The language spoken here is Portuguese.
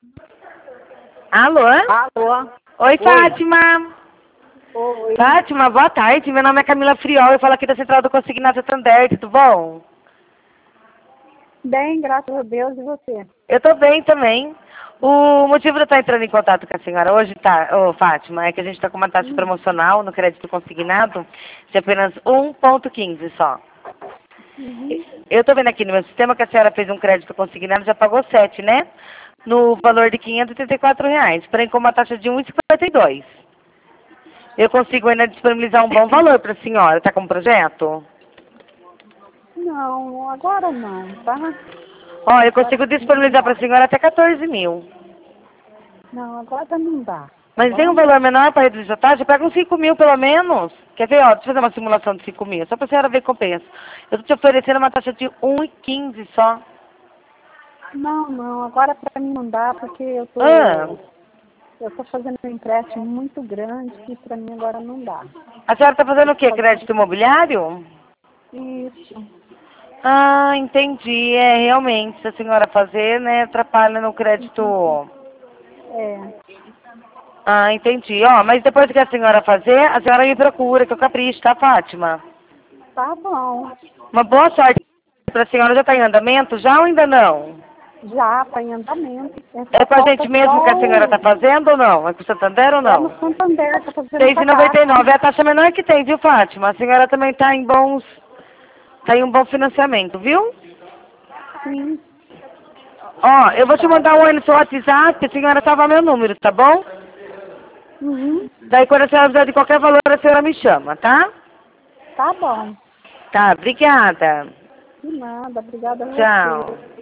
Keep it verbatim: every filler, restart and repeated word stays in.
Alô? Alô? Oi, Fátima. Oi. Fátima, boa tarde. Meu nome é Camila Friol. Eu falo aqui da Central do Consignado Santander. Tudo bom? Bem, graças a Deus, e você? Eu tô bem também. O motivo de eu estar entrando em contato com a senhora hoje, tá, ô, Fátima, é que a gente está com uma taxa Hum. promocional no crédito consignado de apenas um ponto quinze só. Uhum. Eu tô vendo aqui no meu sistema que a senhora fez um crédito consignado e já pagou sete, né? No valor de quinhentos e trinta e quatro reais, porém com uma taxa de um vírgula cinquenta e dois. Eu consigo ainda disponibilizar um bom valor para a senhora. Tá com um projeto? Não, agora não, tá? Ó, eu Agora consigo não disponibilizar para dá. a senhora até quatorze mil. Não, agora não dá, tá Mas tem um bom? valor menor para reduzir a taxa? Pega uns cinco mil pelo menos. Quer ver, ó, deixa eu fazer uma simulação de cinco mil, só para a senhora ver compensa. Eu tô te oferecendo uma taxa de um vírgula quinze só. Não, não, agora pra mim não dá, porque eu Ah, tô, eu tô fazendo um empréstimo muito grande e pra mim agora não dá. a senhora tá fazendo Eu o tô quê? fazendo Crédito imobiliário? isso, Ah, entendi. É, realmente, se a senhora fazer, né, atrapalha no crédito. é, Ah, entendi. Ó, mas depois que a senhora fazer, a senhora me procura, que eu capricho, tá, Fátima? tá bom. Uma boa sorte para a senhora. Já está em andamento já ou ainda não? Já tá em andamento, é É só com a gente falta mesmo que a só senhora está o, fazendo ou não? É com o Santander ou é no não? Santander, tá fazendo seis com e a noventa e Caixa. nove é a taxa menor que tem, viu, Fátima? A senhora também está em bons... Está em um bom financiamento, viu? Sim, Ó, eu vou te verdade. mandar um aí no seu WhatsApp, a senhora salva meu número, tá bom? Uhum. Daí quando a senhora precisar de qualquer valor, a senhora me chama, tá? Tá bom. Tá, obrigada. De nada. Obrigada a você. Tchau.